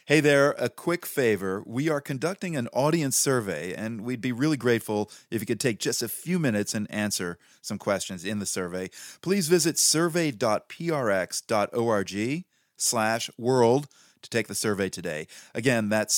Hey there, a quick favor. We are conducting an audience survey, and we'd be really grateful if you could take just a few minutes and answer some questions in the survey. Please visit survey.prx.org/world to take the survey today. Again, that's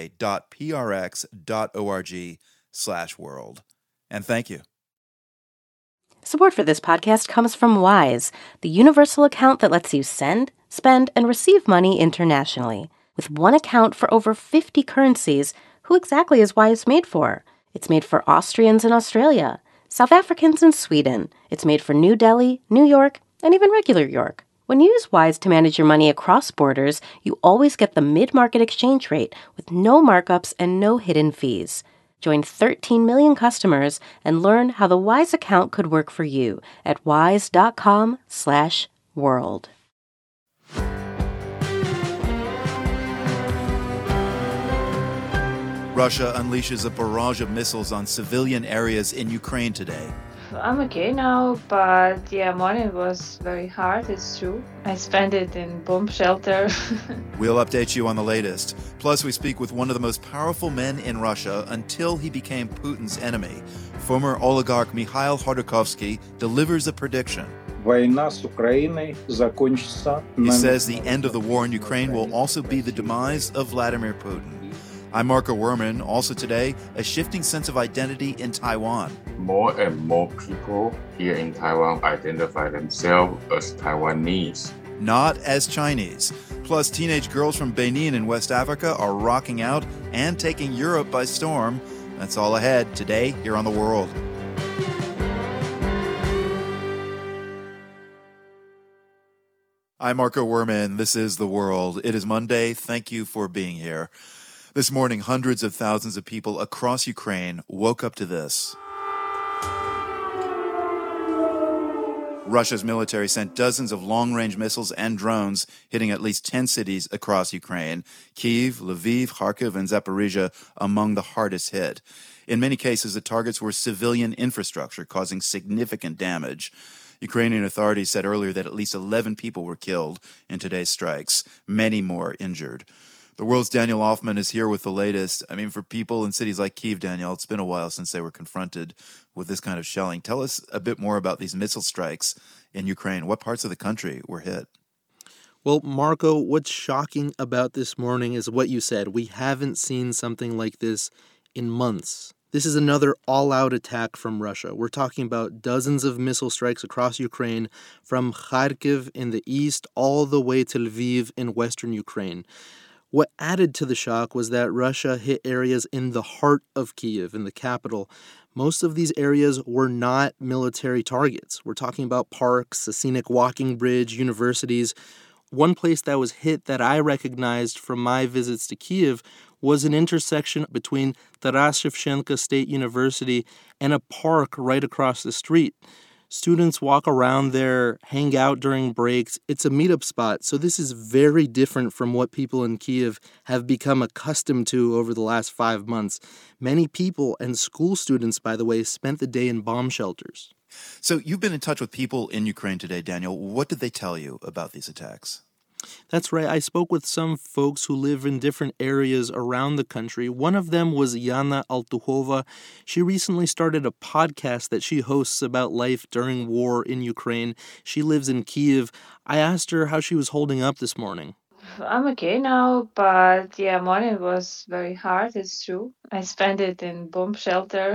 survey.prx.org/world. And thank you. Support for this podcast comes from Wise, the universal account that lets you send, spend, and receive money internationally. With one account for over 50 currencies, who exactly is Wise made for? It's made for Austrians in Australia, South Africans in Sweden. It's made for New Delhi, New York, and even regular York. When you use Wise to manage your money across borders, you always get the mid-market exchange rate with no markups and no hidden fees. Join 13 million customers and learn how the Wise account could work for you at wise.com/world. Russia unleashes a barrage of missiles on civilian areas in Ukraine today. I'm okay now, but morning was very hard, it's true. I spent it in bomb shelter. We'll update you on the latest. Plus, we speak with one of the most powerful men in Russia until he became Putin's enemy. Former oligarch Mikhail Khodorkovsky delivers a prediction. He says the end of the war in Ukraine will also be the demise of Vladimir Putin. I'm Marco Werman. Also today, a shifting sense of identity in Taiwan. More and more people here in Taiwan identify themselves as Taiwanese, not as Chinese. Plus, teenage girls from Benin in West Africa are rocking out and taking Europe by storm. That's all ahead today here on The World. I'm Marco Werman. This is The World. It is Monday. Thank you for being here. This morning, hundreds of thousands of people across Ukraine woke up to this. Russia's military sent dozens of long-range missiles and drones hitting at least 10 cities across Ukraine. Kyiv, Lviv, Kharkiv, and Zaporizhia among the hardest hit. In many cases, the targets were civilian infrastructure, causing significant damage. Ukrainian authorities said earlier that at least 11 people were killed in today's strikes, many more injured. The World's Daniel Hoffman is here with the latest. I mean, for people in cities like Kyiv, Daniel, it's been a while since they were confronted with this kind of shelling. Tell us a bit more about these missile strikes in Ukraine. What parts of the country were hit? Well, Marco, what's shocking about this morning is what you said. We haven't seen something like this in months. This is another all-out attack from Russia. We're talking about dozens of missile strikes across Ukraine, from Kharkiv in the east all the way to Lviv in western Ukraine. What added to the shock was that Russia hit areas in the heart of Kyiv, in the capital. Most of these areas were not military targets. We're talking about parks, a scenic walking bridge, universities. One place that was hit that I recognized from my visits to Kyiv was an intersection between Taras Shevchenko State University and a park right across the street. Students walk around there, hang out during breaks. It's a meetup spot, so this is very different from what people in Kyiv have become accustomed to over the last 5 months. Many people and school students, by the way, spent the day in bomb shelters. So you've been in touch with people in Ukraine today, Daniel. What did they tell you about these attacks? That's right. I spoke with some folks who live in different areas around the country. One of them was Yana Altuhova. She recently started a podcast that she hosts about life during war in Ukraine. She lives in Kyiv. I asked her how she was holding up this morning. I'm okay now, but morning was very hard, it's true. I spent it in bomb shelter.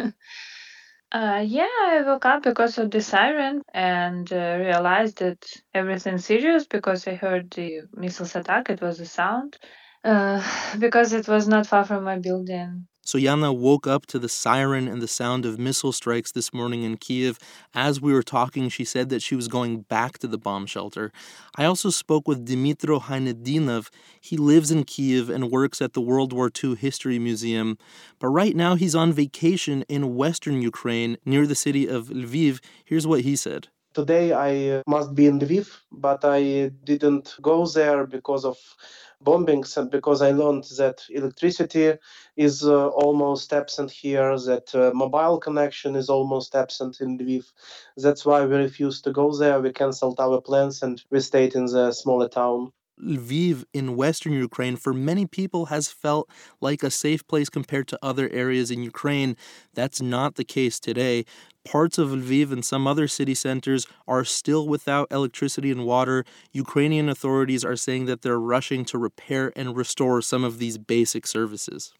I woke up because of the siren and realized that everything's serious because I heard the missiles attack. It was a sound because it was not far from my building. So Yana woke up to the siren and the sound of missile strikes this morning in Kyiv. As we were talking, she said that she was going back to the bomb shelter. I also spoke with Dmytro Hainetdinov. He lives in Kyiv and works at the World War II History Museum. But right now he's on vacation in western Ukraine near the city of Lviv. Here's what he said. Today I must be in Lviv, but I didn't go there because of bombings and because I learned that electricity is almost absent here, that mobile connection is almost absent in Lviv. That's why we refused to go there. We canceled our plans and we stayed in the smaller town. Lviv in western Ukraine, for many people, has felt like a safe place compared to other areas in Ukraine. That's not the case today. Parts of Lviv and some other city centers are still without electricity and water. Ukrainian authorities are saying that they're rushing to repair and restore some of these basic services.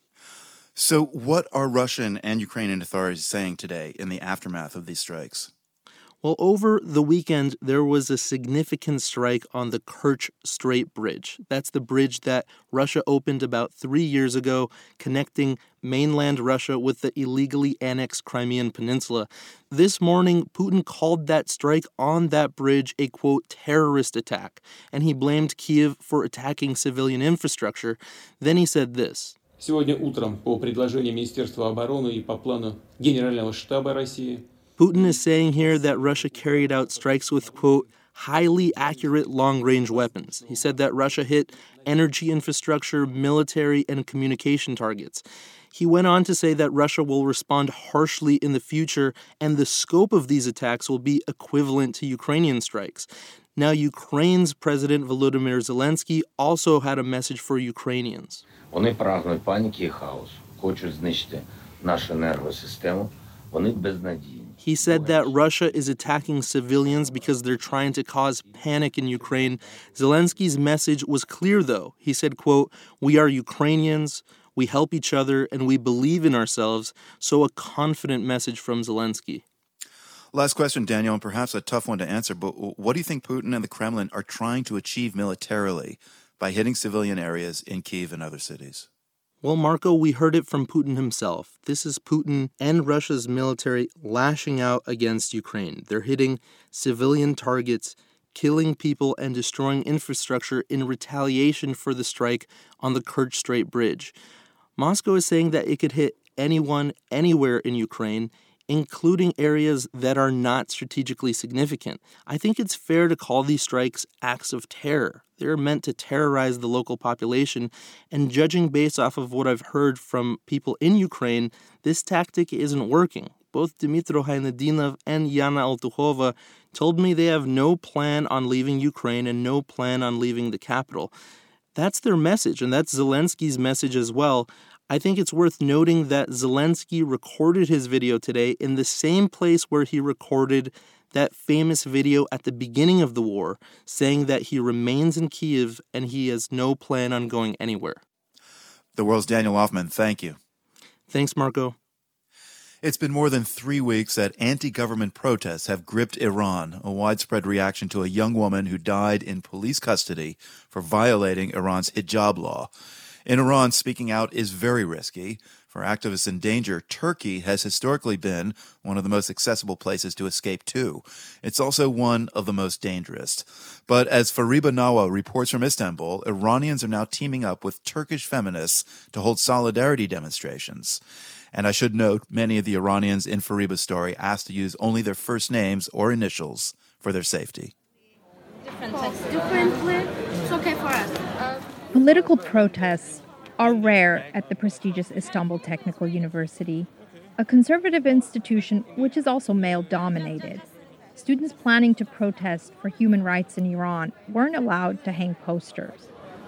So what are Russian and Ukrainian authorities saying today in the aftermath of these strikes? Well, over the weekend, there was a significant strike on the Kerch Strait Bridge. That's the bridge that Russia opened about 3 years ago, connecting mainland Russia with the illegally annexed Crimean Peninsula. This morning, Putin called that strike on that bridge a, quote, terrorist attack, and he blamed Kyiv for attacking civilian infrastructure. Then he said this. Сегодня утром по предложению Министерства обороны и по плану Генерального штаба России Putin is saying here that Russia carried out strikes with, quote, highly accurate long-range weapons. He said that Russia hit energy infrastructure, military, and communication targets. He went on to say that Russia will respond harshly in the future, and the scope of these attacks will be equivalent to Ukrainian strikes. Now, Ukraine's President Volodymyr Zelensky also had a message for Ukrainians. Вони прагнуть паніки і хаосу, хочуть знищити нашу енергосистему. Вони безнадійні. He said that Russia is attacking civilians because they're trying to cause panic in Ukraine. Zelensky's message was clear, though. He said, quote, we are Ukrainians, we help each other, and we believe in ourselves. So a confident message from Zelensky. Last question, Daniel, and perhaps a tough one to answer, but what do you think Putin and the Kremlin are trying to achieve militarily by hitting civilian areas in Kyiv and other cities? Well, Marco, we heard it from Putin himself. This is Putin and Russia's military lashing out against Ukraine. They're hitting civilian targets, killing people, and destroying infrastructure in retaliation for the strike on the Kerch Strait Bridge. Moscow is saying that it could hit anyone, anywhere in Ukraine, including areas that are not strategically significant. I think it's fair to call these strikes acts of terror. They're meant to terrorize the local population, and judging based off of what I've heard from people in Ukraine, this tactic isn't working. Both Dmytro Hainedinov and Yana Altukhova told me they have no plan on leaving Ukraine and no plan on leaving the capital. That's their message, and that's Zelensky's message as well. I think it's worth noting that Zelensky recorded his video today in the same place where he recorded that famous video at the beginning of the war, saying that he remains in Kyiv and he has no plan on going anywhere. The World's Daniel Hoffman, thank you. Thanks, Marco. It's been more than 3 weeks that anti-government protests have gripped Iran, a widespread reaction to a young woman who died in police custody for violating Iran's hijab law. In Iran, speaking out is very risky. For activists in danger, Turkey has historically been one of the most accessible places to escape to. It's also one of the most dangerous. But as Fariba Nawa reports from Istanbul, Iranians are now teaming up with Turkish feminists to hold solidarity demonstrations. And I should note, many of the Iranians in Fariba's story asked to use only their first names or initials for their safety. Differently, it's okay for us. Political protests are rare at the prestigious Istanbul Technical University, a conservative institution which is also male-dominated. Students planning to protest for human rights in Iran weren't allowed to hang posters.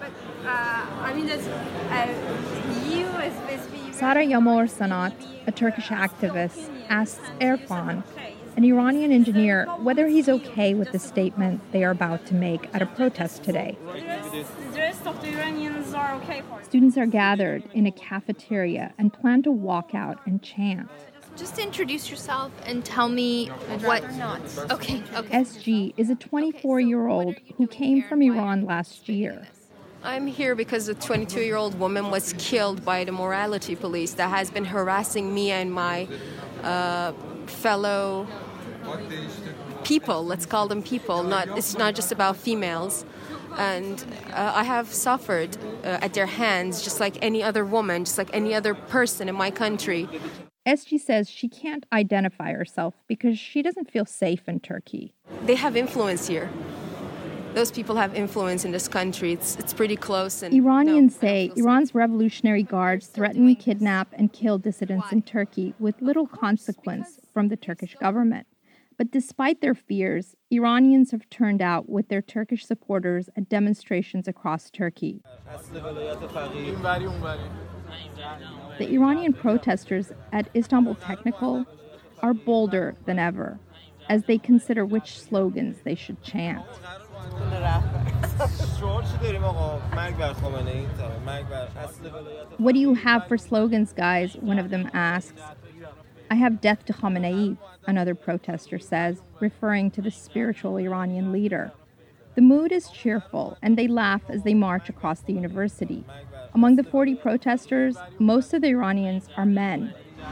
Sara Yamor Sanat, a Turkish activist, asks Erfan, an Iranian engineer, whether he's okay with the statement they are about to make at a protest today. The rest of the Iranians are okay for it. Students are gathered in a cafeteria and plan to walk out and chant. Just introduce yourself and tell me what... Okay. SG is a 24-year-old who came from Iran last year. I'm here because a 22-year-old woman was killed by the morality police that has been harassing me and my fellow people. Let's call them people. It's not just about females. And I have suffered at their hands just like any other woman, just like any other person in my country. SG says she can't identify herself because she doesn't feel safe in Turkey. They have influence here. Those people have influence in this country. It's pretty close. And Iranians say Iran's Revolutionary Guards threaten, kidnap, and kill dissidents in Turkey with little consequence from the Turkish government. But despite their fears, Iranians have turned out with their Turkish supporters at demonstrations across Turkey. The Iranian protesters at Istanbul Technical are bolder than ever as they consider which slogans they should chant. What do you have for slogans, guys? One of them asks. I have death to Khamenei, another protester says, referring to the spiritual Iranian leader. The mood is cheerful, and they laugh as they march across the university. Among the 40 protesters, most of the Iranians are men.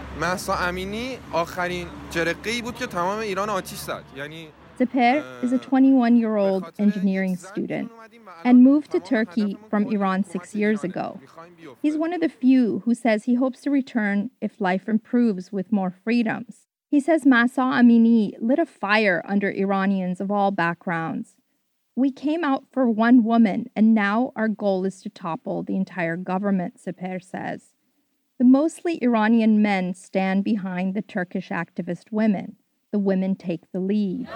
Zaper is a 21-year-old engineering student and moved to Turkey from Iran 6 years ago. He's one of the few who says he hopes to return if life improves with more freedoms. He says Mahsa Amini lit a fire under Iranians of all backgrounds. We came out for one woman, and now our goal is to topple the entire government, Zaper says. The mostly Iranian men stand behind the Turkish activist women. The women take the lead.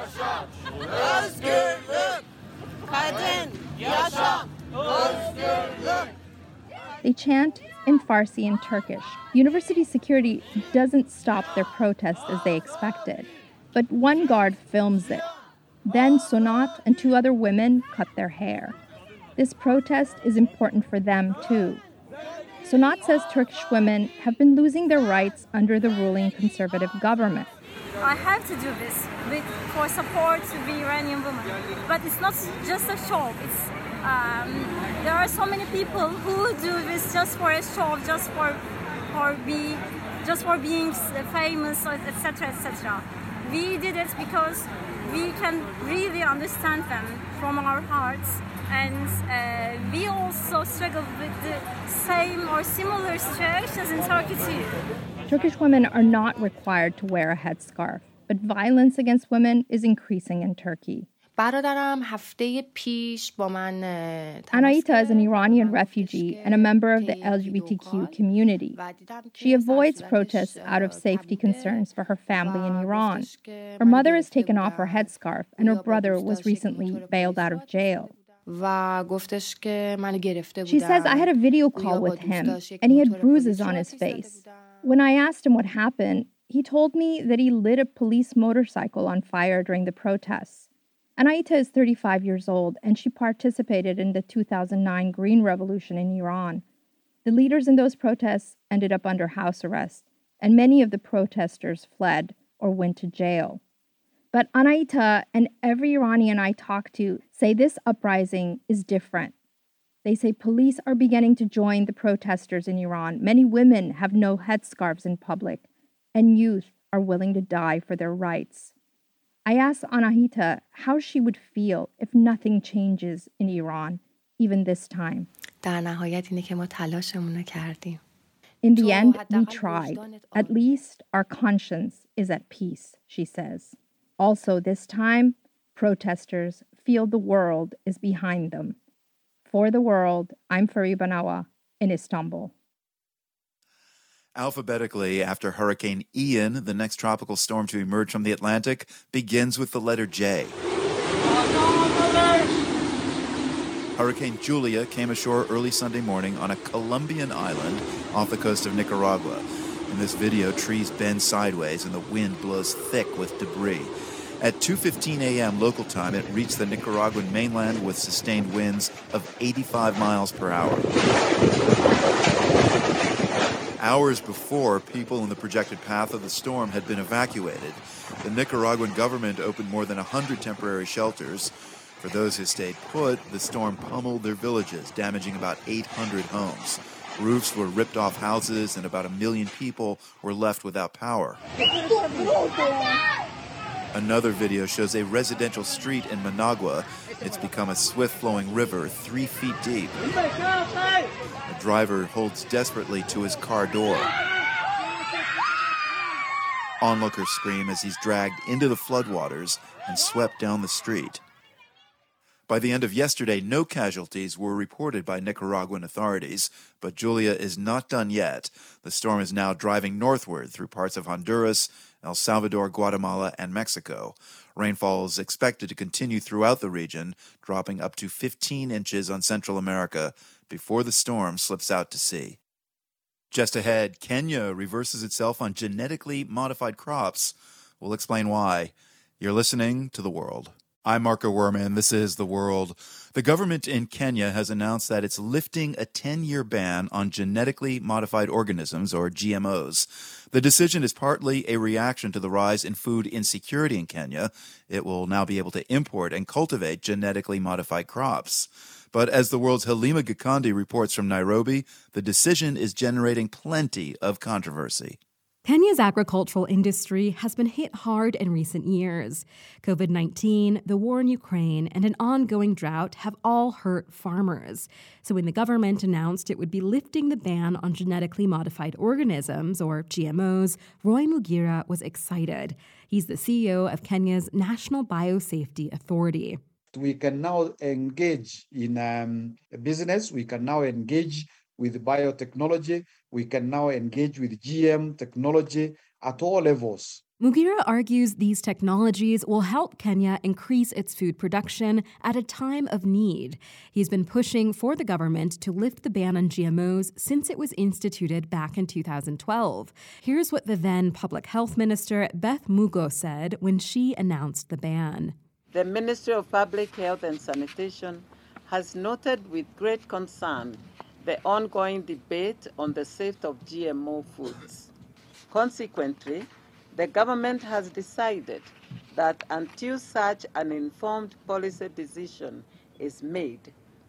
They chant in Farsi and Turkish. University security doesn't stop their protest as they expected, but one guard films it. Then Sonat and two other women cut their hair. This protest is important for them, too. Sonat says Turkish women have been losing their rights under the ruling conservative government. I have to do this for support to the Iranian women. But it's not just a show. There are so many people who do this just for a show, just for being famous, etc., etc. We did it because we can really understand them from our hearts, and we also struggle with the same or similar situations in Turkey too. Turkish women are not required to wear a headscarf, but violence against women is increasing in Turkey. Anaita is an Iranian refugee and a member of the LGBTQ community. She avoids protests out of safety concerns for her family in Iran. Her mother has taken off her headscarf, and her brother was recently bailed out of jail. She says, I had a video call with him, and he had bruises on his face. When I asked him what happened, he told me that he lit a police motorcycle on fire during the protests. Anaita is 35 years old, and she participated in the 2009 Green Revolution in Iran. The leaders in those protests ended up under house arrest, and many of the protesters fled or went to jail. But Anaita and every Iranian I talk to say this uprising is different. They say police are beginning to join the protesters in Iran. Many women have no headscarves in public, and youth are willing to die for their rights. I asked Anahita how she would feel if nothing changes in Iran, even this time. In the end, we tried. At least our conscience is at peace, she says. Also, this time, protesters feel the world is behind them. For the world, I'm Farid Banawa in Istanbul. Alphabetically, after Hurricane Ian, the next tropical storm to emerge from the Atlantic begins with the letter J. Hurricane Julia came ashore early Sunday morning on a Colombian island off the coast of Nicaragua. In this video, trees bend sideways and the wind blows thick with debris. At 2:15 a.m. local time, it reached the Nicaraguan mainland with sustained winds of 85 miles per hour. Hours before, people in the projected path of the storm had been evacuated. The Nicaraguan government opened more than 100 temporary shelters. For those who stayed put, the storm pummeled their villages, damaging about 800 homes. Roofs were ripped off houses, and about 1 million people were left without power. Another video shows a residential street in Managua. It's become a swift-flowing river 3 feet deep. A driver holds desperately to his car door. Onlookers scream as he's dragged into the floodwaters and swept down the street. By the end of yesterday, no casualties were reported by Nicaraguan authorities, but Julia is not done yet. The storm is now driving northward through parts of Honduras, El Salvador, Guatemala, and Mexico. Rainfall is expected to continue throughout the region, dropping up to 15 inches on Central America before the storm slips out to sea. Just ahead, Kenya reverses itself on genetically modified crops. We'll explain why. You're listening to The World. I'm Marco Werman. This is The World. The government in Kenya has announced that it's lifting a 10-year ban on genetically modified organisms, or GMOs. The decision is partly a reaction to the rise in food insecurity in Kenya. It will now be able to import and cultivate genetically modified crops. But as The World's Halima Gikandi reports from Nairobi, the decision is generating plenty of controversy. Kenya's agricultural industry has been hit hard in recent years. COVID-19, the war in Ukraine, and an ongoing drought have all hurt farmers. So when the government announced it would be lifting the ban on genetically modified organisms, or GMOs, Roy Mugira was excited. He's the CEO of Kenya's National Biosafety Authority. We can now engage in a business. We can now engage with biotechnology. We can now engage with GM technology at all levels. Mugira argues these technologies will help Kenya increase its food production at a time of need. He's been pushing for the government to lift the ban on GMOs since it was instituted back in 2012. Here's what the then Public Health Minister, Beth Mugo, said when she announced the ban. The Ministry of Public Health and Sanitation has noted with great concern the ongoing debate on the safety of GMO foods. Consequently, the government has decided that until such an informed policy decision is made,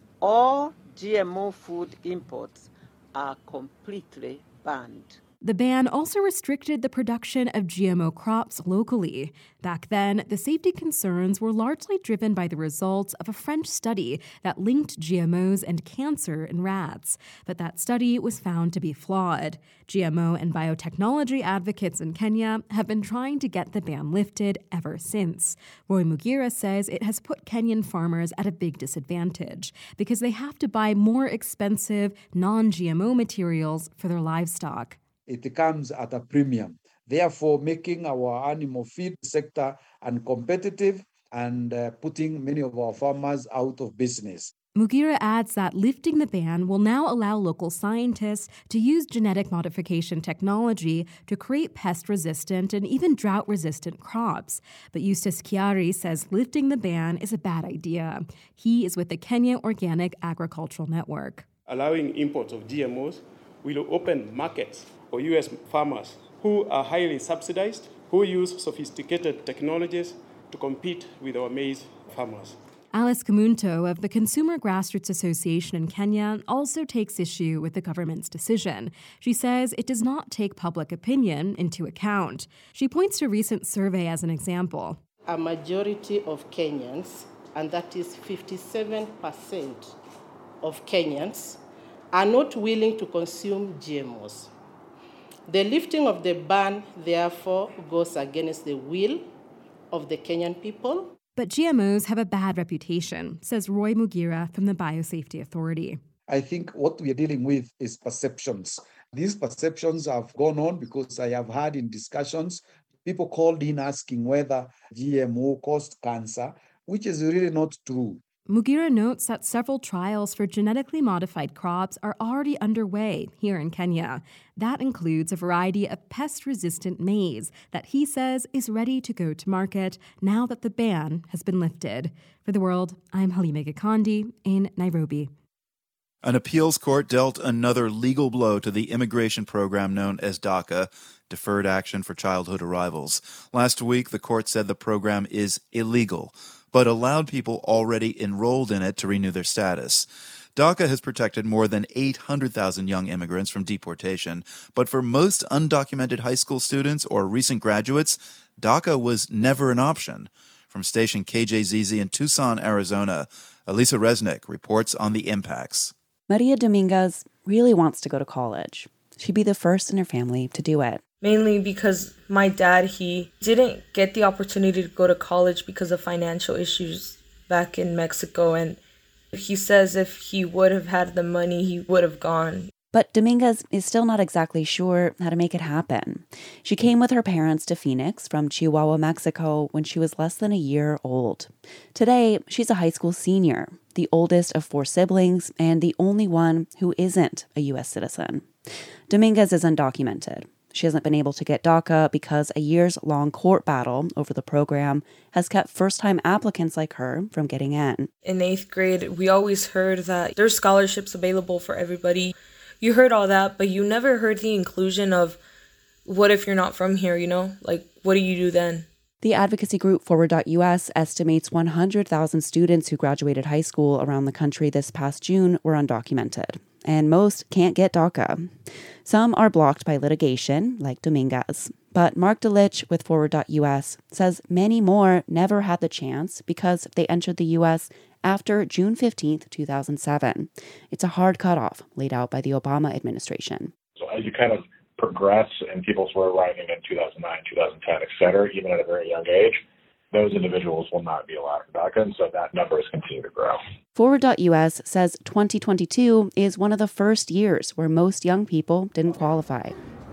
all GMO food imports are completely banned. The ban also restricted the production of GMO crops locally. Back then, the safety concerns were largely driven by the results of a French study that linked GMOs and cancer in rats. But that study was found to be flawed. GMO and biotechnology advocates in Kenya have been trying to get the ban lifted ever since. Roy Mugira says it has put Kenyan farmers at a big disadvantage because they have to buy more expensive, non-GMO materials for their livestock. It comes at a premium, therefore making our animal feed sector uncompetitive and putting many of our farmers out of business. Mugira adds that lifting the ban will now allow local scientists to use genetic modification technology to create pest-resistant and even drought-resistant crops. But Eustace Kiari says lifting the ban is a bad idea. He is with the Kenya Organic Agricultural Network. Allowing imports of GMOs will open markets for U.S. farmers who are highly subsidized, who use sophisticated technologies to compete with our maize farmers. Alice Kamunto of the Consumer Grassroots Association in Kenya also takes issue with the government's decision. She says it does not take public opinion into account. She points to a recent survey as an example. A majority of Kenyans, and that is 57% of Kenyans, are not willing to consume GMOs. The lifting of the ban, therefore, goes against the will of the Kenyan people. But GMOs have a bad reputation, says Roy Mugira from the Biosafety Authority. I think what we are dealing with is perceptions. These perceptions have gone on because I have had in discussions, people called in asking whether GMO caused cancer, which is really not true. Mugira notes that several trials for genetically modified crops are already underway here in Kenya. That includes a variety of pest-resistant maize that he says is ready to go to market now that the ban has been lifted. For The World, I'm Halima Gikandi in Nairobi. An appeals court dealt another legal blow to the immigration program known as DACA, Deferred Action for Childhood Arrivals. Last week, the court said the program is illegal, but allowed people already enrolled in it to renew their status. DACA has protected more than 800,000 young immigrants from deportation, but for most undocumented high school students or recent graduates, DACA was never an option. From station KJZZ in Tucson, Arizona, Elisa Resnick reports on the impacts. Maria Dominguez really wants to go to college. She'd be the first in her family to do it. Mainly because my dad, he didn't get the opportunity to go to college because of financial issues. back in Mexico, and he says if he would have had the money, he would have gone. But Dominguez is still not exactly sure how to make it happen. She came with her parents to Phoenix from Chihuahua, Mexico, when she was less than a year old. Today, she's a high school senior, the oldest of 4 siblings, and the only one who isn't a U.S. citizen. Dominguez is undocumented. She hasn't been able to get DACA because a years-long court battle over the program has kept first-time applicants like her from getting in. In 8th grade, we always heard that there's scholarships available for everybody. You heard all that, but you never heard the inclusion of what if you're not from here, you know? Like, what do you do then? The advocacy group Forward.us estimates 100,000 students who graduated high school around the country this past June were undocumented, and most can't get DACA. Some are blocked by litigation, like Dominguez. But Mark Delich with Forward.us says many more never had the chance because they entered the U.S. after June 15th, 2007. It's a hard cutoff laid out by the Obama administration. So as you kind of progress and people were arriving in 2009, 2010, et cetera, even at a very young age, those individuals will not be allowed DACA, and so that number has continued to grow. Forward.us says 2022 is one of the first years where most young people didn't qualify.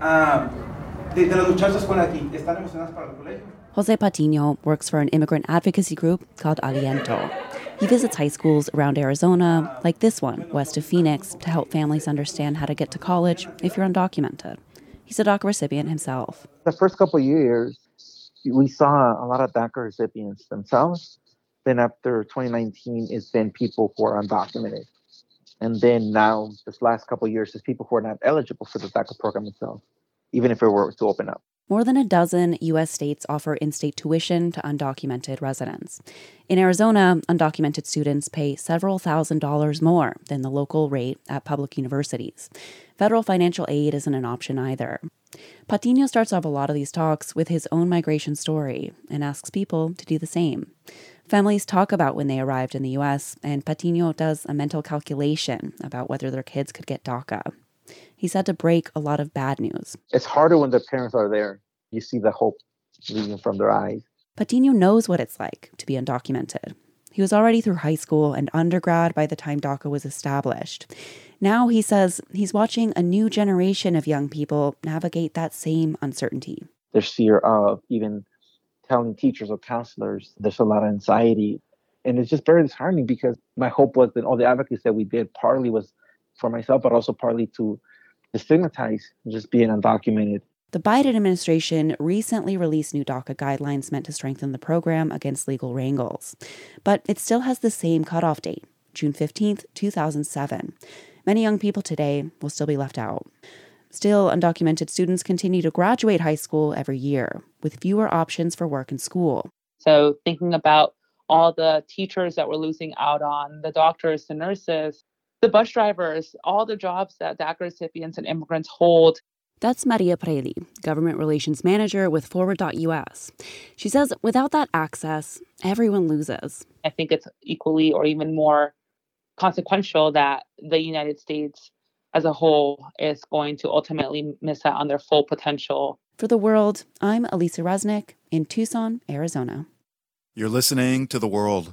Jose Patino works for an immigrant advocacy group called Aliento. He visits high schools around Arizona, like this one, west of Phoenix, to help families understand how to get to college if you're undocumented. He's a DACA recipient himself. The first couple of years, we saw a lot of DACA recipients themselves. Then after 2019, it's been people who are undocumented. And then now, this last couple of years, it's people who are not eligible for the DACA program itself, even if it were to open up. More than a dozen U.S. states offer in-state tuition to undocumented residents. In Arizona, undocumented students pay several $1,000s more than the local rate at public universities. Federal financial aid isn't an option either. Patino starts off a lot of these talks with his own migration story and asks people to do the same. Families talk about when they arrived in the U.S., and Patino does a mental calculation about whether their kids could get DACA. He's had to break a lot of bad news. It's harder when the parents are there. You see the hope leaving from their eyes. Patino knows what it's like to be undocumented. He was already through high school and undergrad by the time DACA was established. Now, he says, he's watching a new generation of young people navigate that same uncertainty. There's fear of even telling teachers or counselors. There's a lot of anxiety. And it's just very disheartening because my hope was that all the advocacy that we did partly was for myself, but also partly to destigmatize just being undocumented. The Biden administration recently released new DACA guidelines meant to strengthen the program against legal wrangles. But it still has the same cutoff date, June 15th, 2007. Many young people today will still be left out. Still, undocumented students continue to graduate high school every year, with fewer options for work and school. So thinking about all the teachers that we're losing out on, the doctors, the nurses, the bus drivers, all the jobs that DACA recipients and immigrants hold. That's Maria Preli, government relations manager with Forward.us. She says without that access, everyone loses. I think it's equally or even more consequential that the United States as a whole is going to ultimately miss out on their full potential. For The World, I'm Elisa Resnick in Tucson, Arizona. You're listening to The World.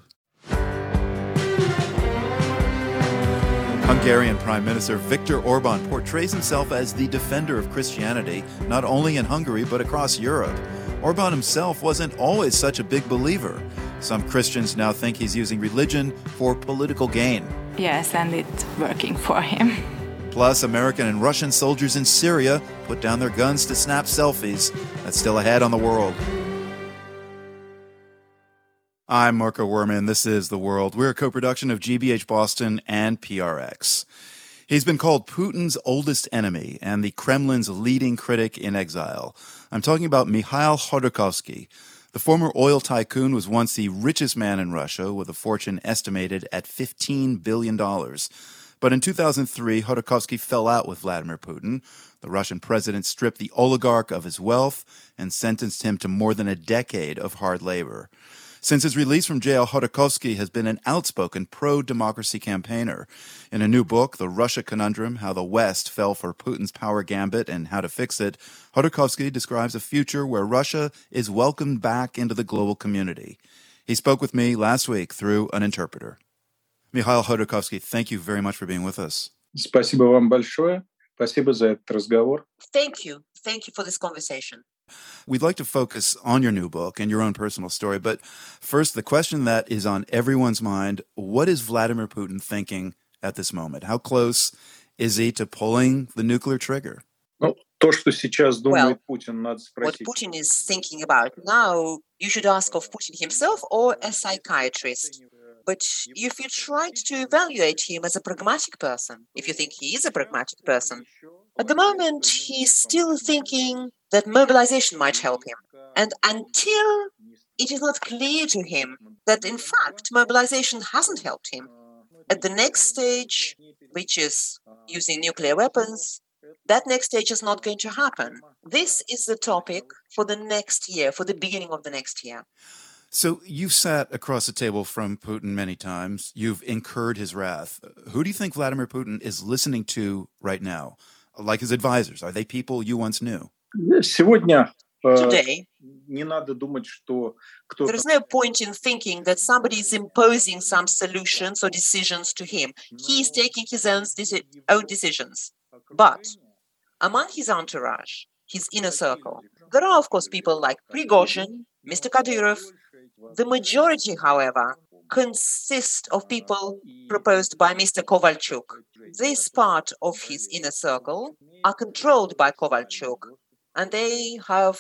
Hungarian Prime Minister Viktor Orban portrays himself as the defender of Christianity, not only in Hungary but across Europe. Orban himself wasn't always such a big believer. Some Christians now think he's using religion for political gain. Yes, and it's working for him. Plus, American and Russian soldiers in Syria put down their guns to snap selfies. That's still ahead on The World. I'm Marco Werman. This is The World. We're a co-production of GBH Boston and PRX. He's been called Putin's oldest enemy and the Kremlin's leading critic in exile. I'm talking about Mikhail Khodorkovsky. The former oil tycoon was once the richest man in Russia, with a fortune estimated at $15 billion. But in 2003, Khodorkovsky fell out with Vladimir Putin. The Russian president stripped the oligarch of his wealth and sentenced him to more than a decade of hard labor. Since his release from jail, Khodorkovsky has been an outspoken pro-democracy campaigner. In a new book, The Russia Conundrum, How the West Fell for Putin's Power Gambit and How to Fix It, Khodorkovsky describes a future where Russia is welcomed back into the global community. He spoke with me last week through an interpreter. Mikhail Khodorkovsky, thank you very much for being with us. Спасибо вам большое. Спасибо за этот разговор. Thank you. Thank you for this conversation. We'd like to focus on your new book and your own personal story, but first, the question that is on everyone's mind, what is Vladimir Putin thinking at this moment? How close is he to pulling the nuclear trigger? То, что сейчас думает Путин, надо What спросить. Putin is thinking about now, you should ask of Putin himself or a psychiatrist. But if you tried to evaluate him as a pragmatic person, if you think he is a pragmatic person, at the moment he's still thinking that mobilization might help him. And until it is not clear to him that, in fact, mobilization hasn't helped him, at the next stage, which is using nuclear weapons, that next stage is not going to happen. This is the topic for the next year, for the beginning of the next year. So you've sat across the table from Putin many times. You've incurred his wrath. Who do you think Vladimir Putin is listening to right now? Like his advisors, are they people you once knew? Сегодня Today, не надо думать, что there кто-то is no point in thinking that somebody is imposing some solutions or decisions to him. He is taking his own decisions. But among his entourage, his inner circle, there are, of course, people like Prigozhin, Mr. Kadyrov. The majority, however, consist of people proposed by Mr. Kovalchuk. This part of his inner circle are controlled by Kovalchuk, and they have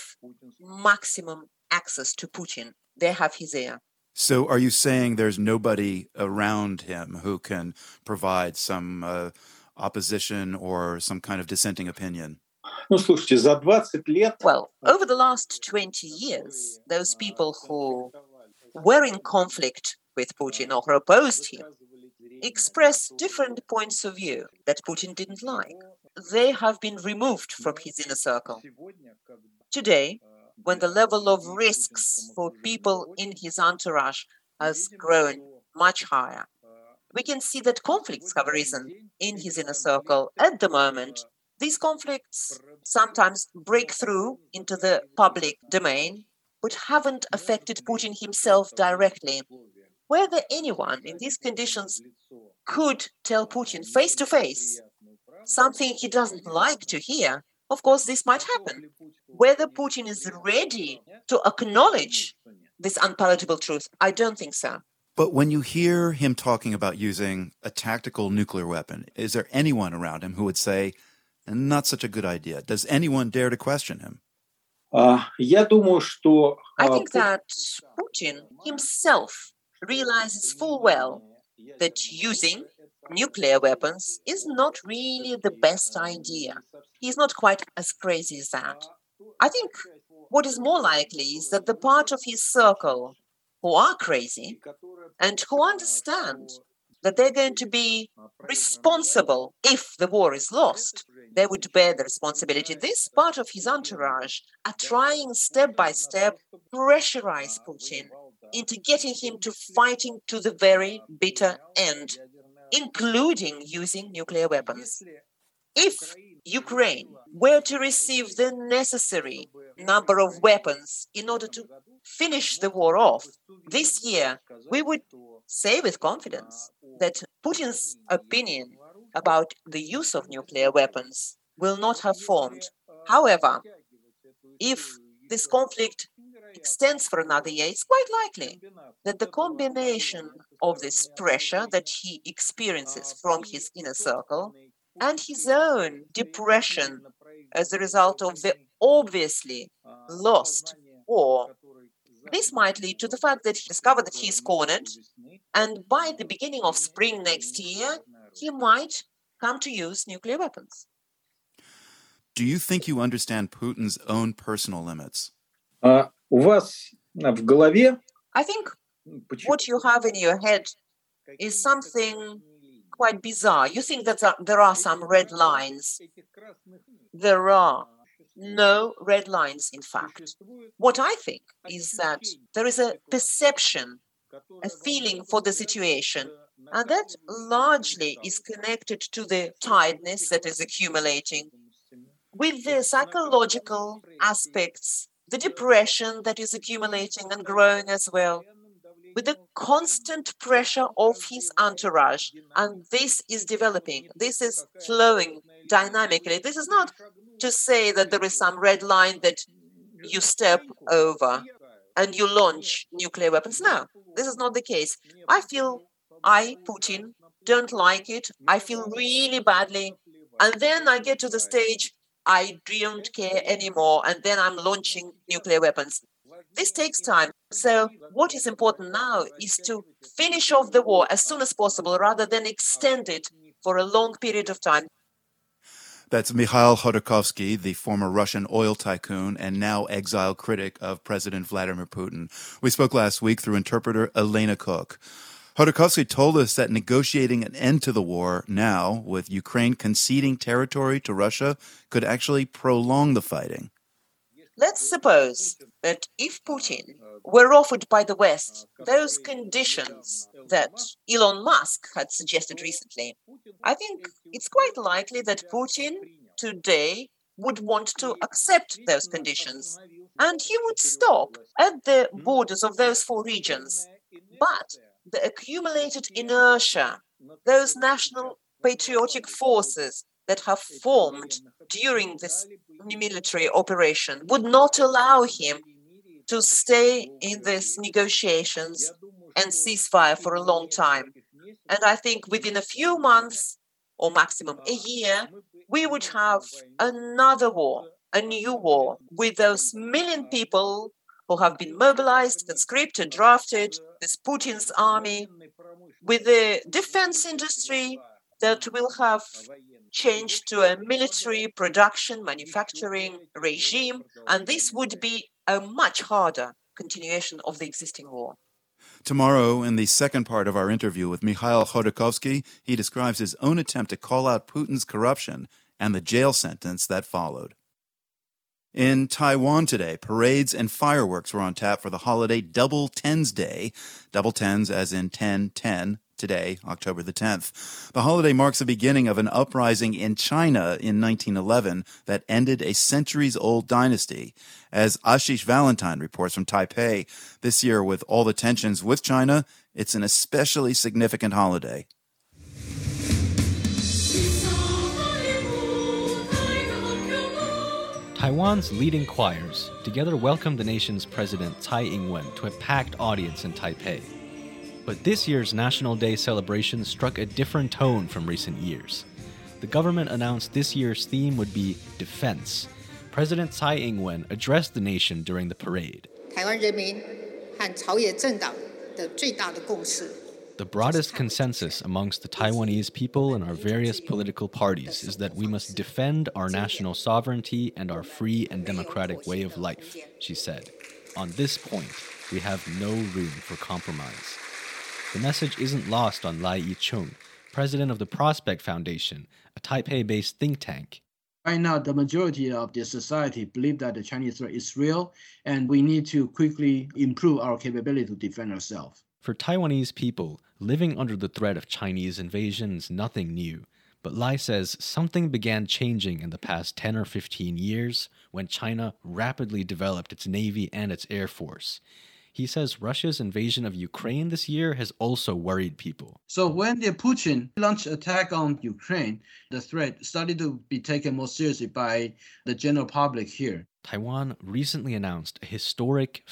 maximum access to Putin. They have his ear. So are you saying there's nobody around him who can provide some opposition or some kind of dissenting opinion? Ну, слушайте, за 20 лет... Well, over the last 20 years, those people who were in conflict with Putin or who opposed him expressed different points of view that Putin didn't like. They have been removed from his inner circle. Today, when the level of risks for people in his entourage has grown much higher, we can see that conflicts have arisen in his inner circle at the moment. These conflicts sometimes break through into the public domain, but haven't affected Putin himself directly. Whether anyone in these conditions could tell Putin face to face something he doesn't like to hear, of course, this might happen. Whether Putin is ready to acknowledge this unpalatable truth, I don't think so. But when you hear him talking about using a tactical nuclear weapon, is there anyone around him who would say, not such a good idea? Does anyone dare to question him? Я думаю, что... I think that Putin himself realizes full well that using nuclear weapons is not really the best idea. He's not quite as crazy as that. I think what is more likely is that the part of his circle who are crazy and who understand that they're going to be responsible if the war is lost, they would bear the responsibility. This part of his entourage are trying step by step pressurize Putin into getting him to fighting to the very bitter end, including using nuclear weapons. If Ukraine were to receive the necessary number of weapons in order to finish the war off this year, we would say with confidence that Putin's opinion about the use of nuclear weapons will not have formed. However, if this conflict extends for another year, it's quite likely that the combination of this pressure that he experiences from his inner circle and his own depression as a result of the obviously lost war, this might lead to the fact that he discovered that he is cornered, and by the beginning of spring next year, he might come to use nuclear weapons. Do you think you understand Putin's own personal limits? У вас в голове... I think what you have in your head is something quite bizarre. You think that there are some red lines. There are no red lines, in fact. What I think is that there is a perception, a feeling for the situation, and that largely is connected to the tiredness that is accumulating, with the psychological aspects, the depression that is accumulating and growing as well. with the constant pressure of his entourage. And this is developing. This is flowing dynamically. This is not to say that there is some red line that you step over and you launch nuclear weapons. No, this is not the case. Putin, don't like it. I feel really badly. And then I get to the stage, I don't care anymore. And then I'm launching nuclear weapons. This takes time. So what is important now is to finish off the war as soon as possible rather than extend it for a long period of time. That's Mikhail Khodorkovsky, the former Russian oil tycoon and now exiled critic of President Vladimir Putin. We spoke last week through interpreter Elena Cook. Khodorkovsky told us that negotiating an end to the war now, with Ukraine conceding territory to Russia, could actually prolong the fighting. Let's suppose that if Putin were offered by the West those conditions that Elon Musk had suggested recently, I think it's quite likely that Putin today would want to accept those conditions, and he would stop at the borders of those four regions. But the accumulated inertia, those national patriotic forces that have formed during this military operation would not allow him to stay in these negotiations and ceasefire for a long time. And I think within a few months, or maximum a year, we would have another war, a new war, with those million people who have been mobilized, conscripted, drafted, this Putin's army, with the defense industry that will have changed to a military production, manufacturing regime, and this would be a much harder continuation of the existing war. Tomorrow, in the second part of our interview with Mikhail Khodorkovsky, he describes his own attempt to call out Putin's corruption and the jail sentence that followed. In Taiwan today, parades and fireworks were on tap for the holiday Double Tens Day. Double Tens as in 10-10, today, October the 10th. The holiday marks the beginning of an uprising in China in 1911 that ended a centuries-old dynasty. As Ashish Valentine reports from Taipei, this year with all the tensions with China, it's an especially significant holiday. Taiwan's leading choirs together welcomed the nation's president Tsai Ing-wen to a packed audience in Taipei. But this year's National Day celebration struck a different tone from recent years. The government announced this year's theme would be defense. President Tsai Ing-wen addressed the nation during the parade. The broadest consensus amongst the Taiwanese people and our various political parties is that we must defend our national sovereignty and our free and democratic way of life, she said. On this point, we have no room for compromise. The message isn't lost on Lai Yicheng, president of the Prospect Foundation, a Taipei-based think tank. Right now, the majority of the society believe that the Chinese threat is real, and we need to quickly improve our capability to defend ourselves. For Taiwanese people, living under the threat of Chinese invasion is nothing new. But Lai says something began changing in the past 10 or 15 years when China rapidly developed its navy and its air force. He says Russia's invasion of Ukraine this year has also worried people. So when the Putin launched attack on Ukraine, the threat started to be taken more seriously by the general public here. Taiwan recently announced a historic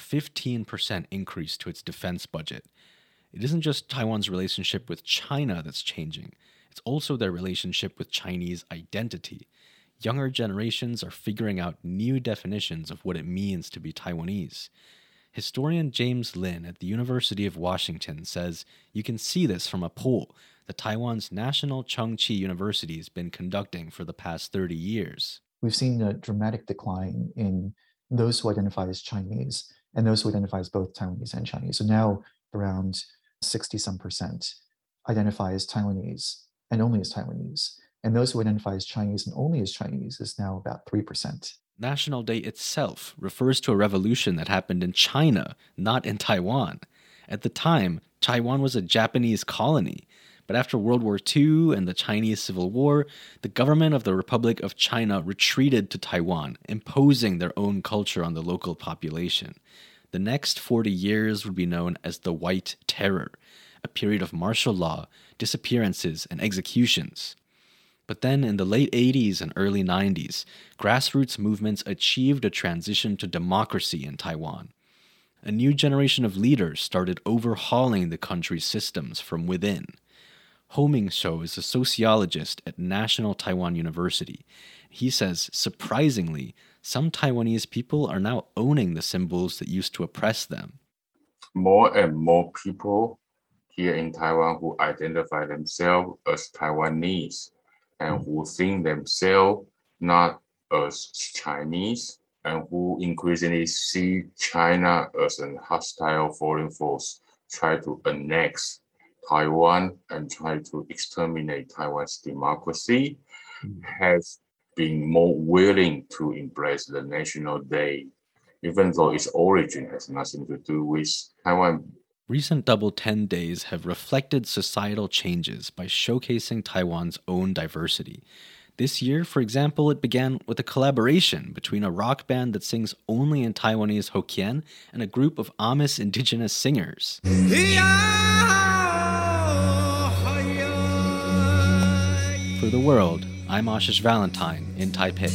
15% increase to its defense budget. It isn't just Taiwan's relationship with China that's changing. It's also their relationship with Chinese identity. Younger generations are figuring out new definitions of what it means to be Taiwanese. Historian James Lin at the University of Washington says you can see this from a poll that Taiwan's National Chengchi University has been conducting for the past 30 years. We've seen a dramatic decline in those who identify as Chinese and those who identify as both Taiwanese and Chinese. So now around 60-some% identify as Taiwanese and only as Taiwanese. And those who identify as Chinese and only as Chinese is now about 3%. National Day itself refers to a revolution that happened in China, not in Taiwan. At the time, Taiwan was a Japanese colony. But after World War II and the Chinese Civil War, the government of the Republic of China retreated to Taiwan, imposing their own culture on the local population. the next 40 years would be known as the White Terror, a period of martial law, disappearances, and executions. But then in the late 80s and early 90s, grassroots movements achieved a transition to democracy in Taiwan. A new generation of leaders started overhauling the country's systems from within. Ho Ming-shou is a sociologist at National Taiwan University. He says, surprisingly, some Taiwanese people are now owning the symbols that used to oppress them. More and more people here in Taiwan who identify themselves as Taiwanese and who think themselves not as Chinese and who increasingly see China as a hostile foreign force, try to annex Taiwan and try to exterminate Taiwan's democracy, has been more willing to embrace the National Day, even though its origin has nothing to do with Taiwan. Recent Double 10 days have reflected societal changes by showcasing Taiwan's own diversity. This year, for example, it began with a collaboration between a rock band that sings only in Taiwanese Hokkien and a group of Amis indigenous singers. For the World, I'm Ashish Valentine in Taipei.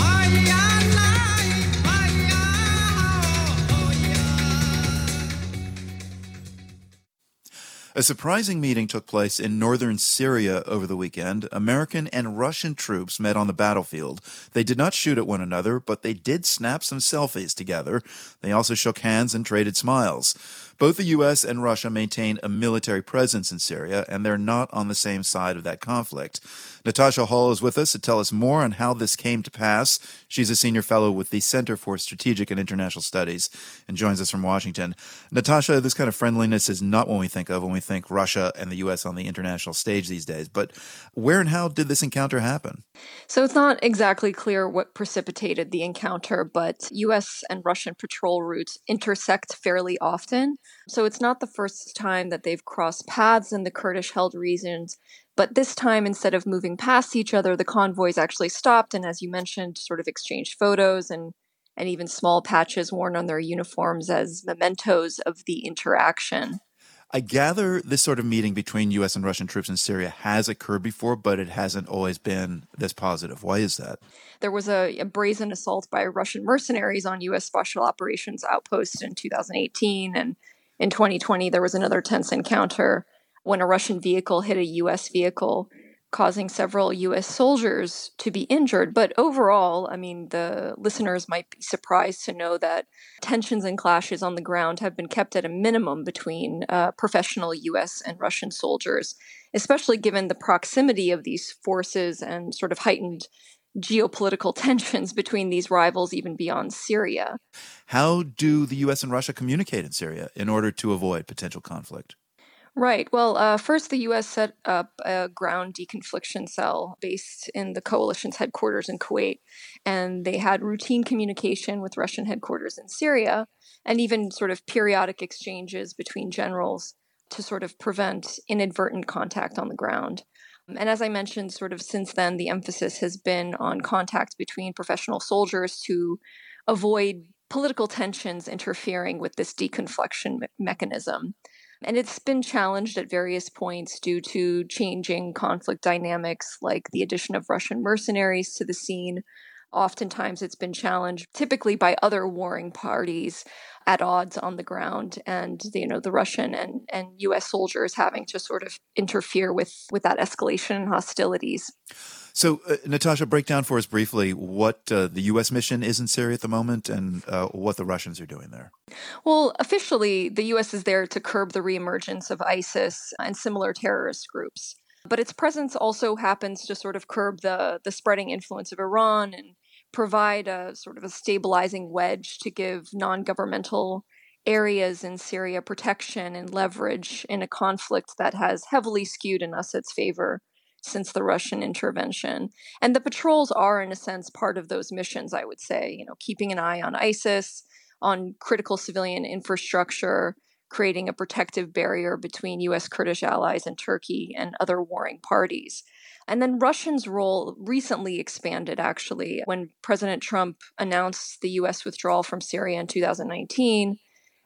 A surprising meeting took place in northern Syria over the weekend. American and Russian troops met on the battlefield. They did not shoot at one another, but they did snap some selfies together. They also shook hands and traded smiles. Both the U.S. and Russia maintain a military presence in Syria, and they're not on the same side of that conflict. Natasha Hall is with us to tell us more on how this came to pass. She's a senior fellow with the Center for Strategic and International Studies and joins us from Washington. Natasha, this kind of friendliness is not what we think of when we think Russia and the U.S. on the international stage these days. But where and how did this encounter happen? So it's not exactly clear what precipitated the encounter, but U.S. and Russian patrol routes intersect fairly often. So it's not the first time that they've crossed paths in the Kurdish-held regions. But this time, instead of moving past each other, the convoys actually stopped and, as you mentioned, sort of exchanged photos and even small patches worn on their uniforms as mementos of the interaction. I gather this sort of meeting between U.S. and Russian troops in Syria has occurred before, but it hasn't always been this positive. Why is that? There was a brazen assault by Russian mercenaries on U.S. Special Operations Outpost in 2018, and in 2020 there was another tense encounter when a Russian vehicle hit a U.S. vehicle, causing several U.S. soldiers to be injured. But overall, I mean, the listeners might be surprised to know that tensions and clashes on the ground have been kept at a minimum between professional U.S. and Russian soldiers, especially given the proximity of these forces and sort of heightened geopolitical tensions between these rivals even beyond Syria. How do the U.S. and Russia communicate in Syria in order to avoid potential conflict? Right. Well, first, the U.S. set up a ground deconfliction cell based in the coalition's headquarters in Kuwait, and they had routine communication with Russian headquarters in Syria, and even sort of periodic exchanges between generals to sort of prevent inadvertent contact on the ground. And as I mentioned, sort of since then, the emphasis has been on contact between professional soldiers to avoid political tensions interfering with this deconfliction mechanism. And it's been challenged at various points due to changing conflict dynamics, like the addition of Russian mercenaries to the scene. Oftentimes it's been challenged, typically by other warring parties at odds on the ground, and the Russian and U.S. soldiers having to sort of interfere with that escalation and hostilities. So, Natasha, break down for us briefly what the U.S. mission is in Syria at the moment and what the Russians are doing there. Well, officially, the U.S. is there to curb the reemergence of ISIS and similar terrorist groups. But its presence also happens to sort of curb the spreading influence of Iran and provide a sort of a stabilizing wedge to give non-governmental areas in Syria protection and leverage in a conflict that has heavily skewed in Assad's favor since the Russian intervention. And the patrols are, in a sense, part of those missions, I would say, keeping an eye on ISIS, on critical civilian infrastructure, creating a protective barrier between U.S. Kurdish allies and Turkey and other warring parties. And then Russia's role recently expanded, actually, when President Trump announced the U.S. withdrawal from Syria in 2019.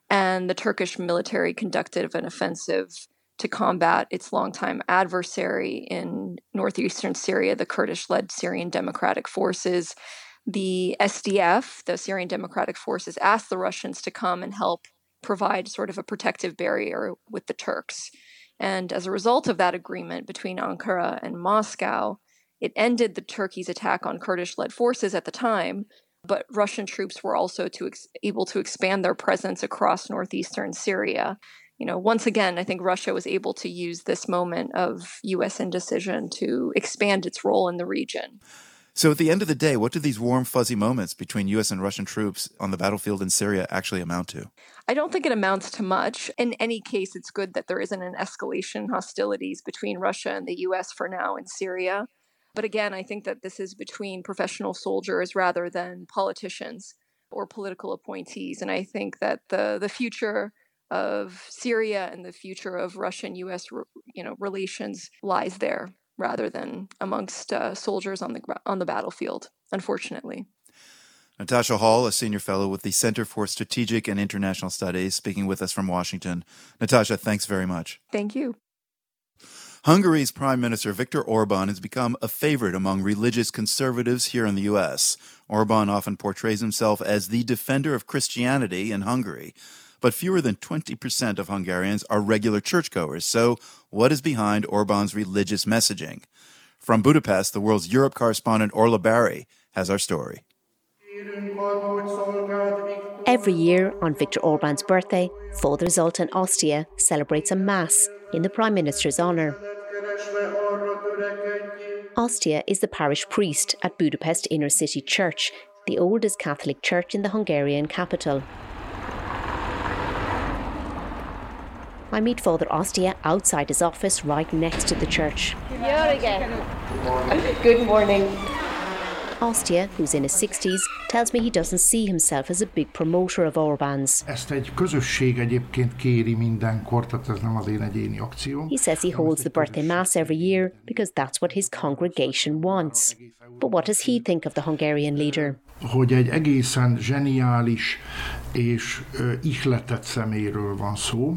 And the Turkish military conducted an offensive to combat its longtime adversary in northeastern Syria, the Kurdish-led Syrian Democratic Forces. The SDF, the Syrian Democratic Forces, asked the Russians to come and help provide sort of a protective barrier with the Turks. And as a result of that agreement between Ankara and Moscow, it ended the Turkey's attack on Kurdish-led forces at the time, but Russian troops were also able to expand their presence across northeastern Syria. Once again, I think Russia was able to use this moment of U.S. indecision to expand its role in the region. So at the end of the day, what do these warm, fuzzy moments between U.S. and Russian troops on the battlefield in Syria actually amount to? I don't think it amounts to much. In any case, it's good that there isn't an escalation in hostilities between Russia and the U.S. for now in Syria. But again, I think that this is between professional soldiers rather than politicians or political appointees. And I think that the future of Syria and the future of Russian-U.S. relations lies there rather than amongst soldiers on the battlefield, unfortunately. Natasha Hall, a senior fellow with the Center for Strategic and International Studies, speaking with us from Washington. Natasha, thanks very much. Thank you. Hungary's Prime Minister Viktor Orban has become a favorite among religious conservatives here in the U.S. Orban often portrays himself as the defender of Christianity in Hungary. But fewer than 20% of Hungarians are regular churchgoers. So what is behind Orban's religious messaging? From Budapest, the world's Europe correspondent Orla Barry has our story. Every year on Viktor Orban's birthday, Father Zoltan Ostia celebrates a Mass in the Prime Minister's honour. Ostia is the parish priest at Budapest Inner City Church, the oldest Catholic church in the Hungarian capital. I meet Father Ostia outside his office right next to the church. Good morning. Ostia, who's in his 60s, tells me he doesn't see himself as a big promoter of Orban's. He says he holds the birthday mass every year because that's what his congregation wants. But what does he think of the Hungarian leader? Hogy egy egészen zseniális és ihletett személyről van szó.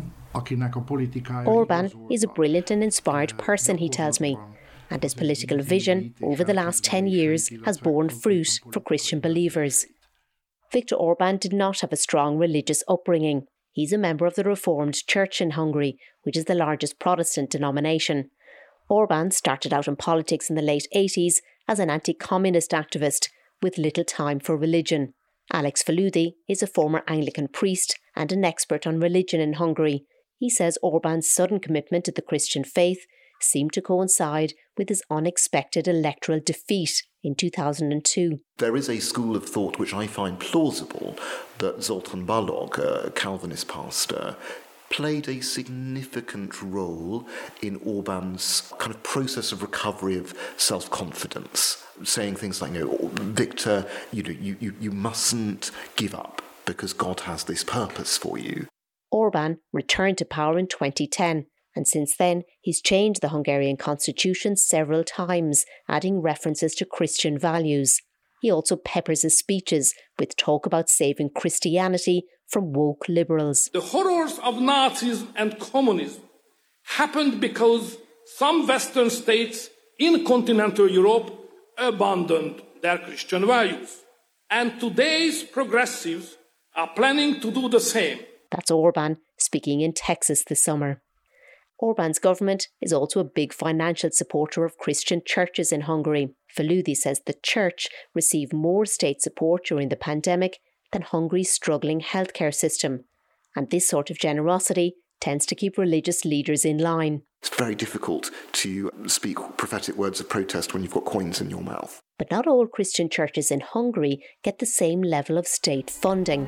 Orban is a brilliant and inspired person, he tells me, and his political vision over the last 10 years has borne fruit for Christian believers. Viktor Orban did not have a strong religious upbringing. He's a member of the Reformed Church in Hungary, which is the largest Protestant denomination. Orban started out in politics in the late 80s as an anti-communist activist with little time for religion. Alex Faludi is a former Anglican priest and an expert on religion in Hungary. He says Orban's sudden commitment to the Christian faith seemed to coincide with his unexpected electoral defeat in 2002. There is a school of thought which I find plausible that Zoltán Balogh, a Calvinist pastor, played a significant role in Orban's kind of process of recovery of self-confidence, saying things like, Victor, you mustn't give up because God has this purpose for you. Orban returned to power in 2010, and since then he's changed the Hungarian constitution several times, adding references to Christian values. He also peppers his speeches with talk about saving Christianity from woke liberals. The horrors of Nazism and communism happened because some Western states in continental Europe abandoned their Christian values. And today's progressives are planning to do the same. That's Orban speaking in Texas this summer. Orban's government is also a big financial supporter of Christian churches in Hungary. Faludi says the church received more state support during the pandemic than Hungary's struggling healthcare system. And this sort of generosity tends to keep religious leaders in line. It's very difficult to speak prophetic words of protest when you've got coins in your mouth. But not all Christian churches in Hungary get the same level of state funding.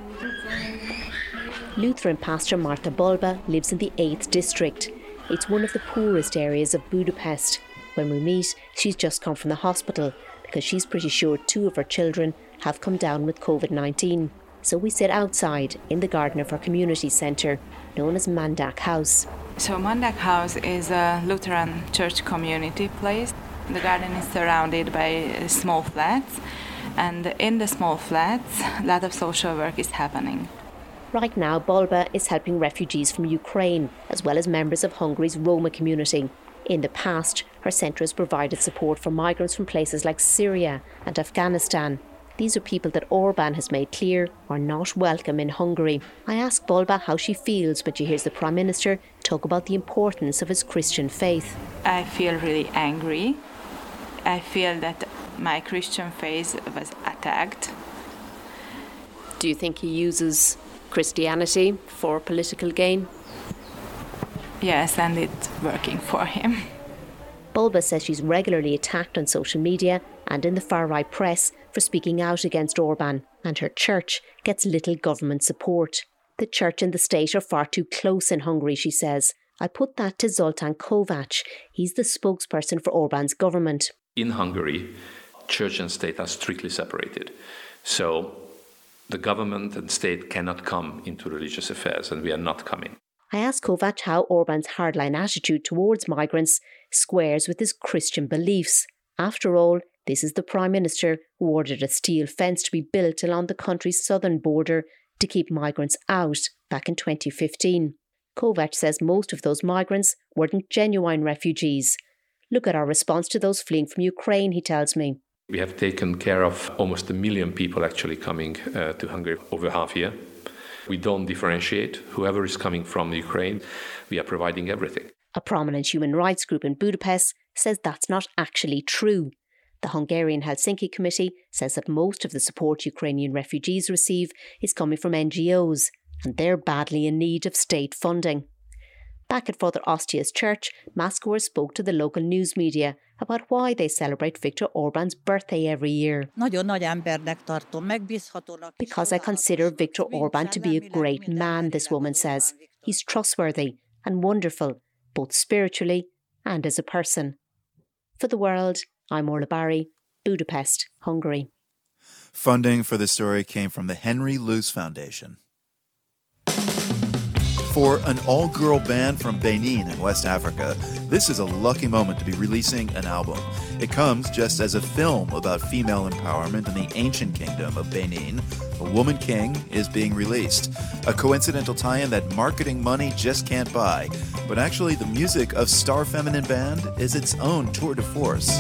Lutheran pastor Marta Bulba lives in the 8th district. It's one of the poorest areas of Budapest. When we meet, she's just come from the hospital because she's pretty sure 2 of her children have come down with COVID-19. So we sit outside in the garden of her community centre, known as Mandak House. So Mandak House is a Lutheran church community place. The garden is surrounded by small flats, and in the small flats, a lot of social work is happening. Right now, Bulba is helping refugees from Ukraine, as well as members of Hungary's Roma community. In the past, her centre has provided support for migrants from places like Syria and Afghanistan. These are people that Orban has made clear are not welcome in Hungary. I asked Bulba how she feels when she hears the Prime Minister talk about the importance of his Christian faith. I feel really angry. I feel that my Christian faith was attacked. Do you think he uses Christianity for political gain? Yes, and it's working for him. Bulba says she's regularly attacked on social media and in the far-right press for speaking out against Orban, and her church gets little government support. The church and the state are far too close in Hungary, she says. I put that to Zoltán Kovács. He's the spokesperson for Orban's government. In Hungary, church and state are strictly separated. So the government and state cannot come into religious affairs, and we are not coming. I asked Kovács how Orban's hardline attitude towards migrants squares with his Christian beliefs. After all, this is the Prime Minister who ordered a steel fence to be built along the country's southern border to keep migrants out back in 2015. Kovács says most of those migrants weren't genuine refugees. Look at our response to those fleeing from Ukraine, he tells me. We have taken care of almost 1 million people actually coming to Hungary over half a year. We don't differentiate. Whoever is coming from Ukraine, we are providing everything. A prominent human rights group in Budapest says that's not actually true. The Hungarian Helsinki Committee says that most of the support Ukrainian refugees receive is coming from NGOs, and they're badly in need of state funding. Back at Father Ostia's church, Maskor spoke to the local news media about why they celebrate Viktor Orban's birthday every year. Because I consider Viktor Orban to be a great man, this woman says. He's trustworthy and wonderful, both spiritually and as a person. For The World, I'm Orla Barry, Budapest, Hungary. Funding for the story came from the Henry Luce Foundation. For an all-girl band from Benin in West Africa, this is a lucky moment to be releasing an album. It comes just as a film about female empowerment in the ancient kingdom of Benin, A Woman King, is being released. A coincidental tie-in that marketing money just can't buy. But actually, the music of Star Feminine Band is its own tour de force.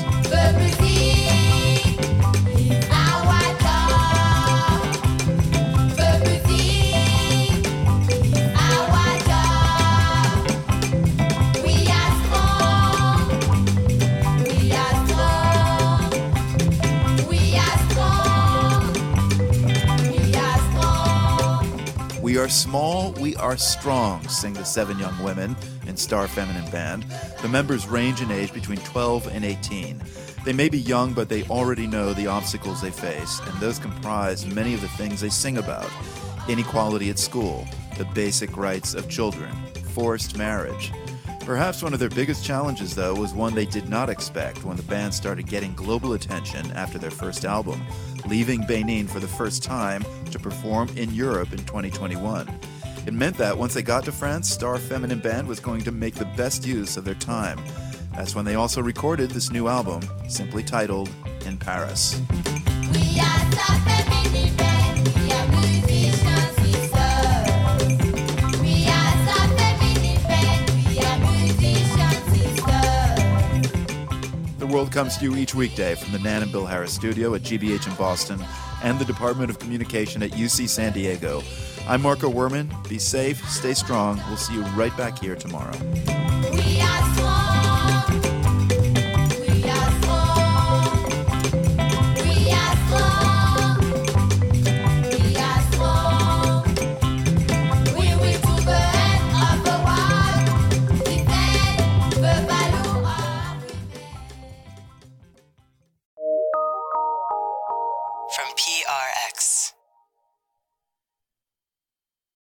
We are small, we are strong, sing the 7 young women in Star Feminine Band. The members range in age between 12 and 18. They may be young, but they already know the obstacles they face, and those comprise many of the things they sing about. Inequality at school, the basic rights of children, forced marriage. Perhaps one of their biggest challenges, though, was one they did not expect when the band started getting global attention after their first album, leaving Benin for the first time to perform in Europe in 2021. It meant that once they got to France, Star Feminine Band was going to make the best use of their time. That's when they also recorded this new album, simply titled In Paris. We are Star Feminine Band, we are musicians, sisters. We are Star Feminine Band, we are musicians, sisters. The World comes to you each weekday from the Nan and Bill Harris studio at GBH in Boston and the Department of Communication at UC San Diego. I'm Marco Werman. Be safe, stay strong. We'll see you right back here tomorrow. We are strong. We are strong. We are strong. We are strong. We will to the end of the world. Defend the value of women. From PRX.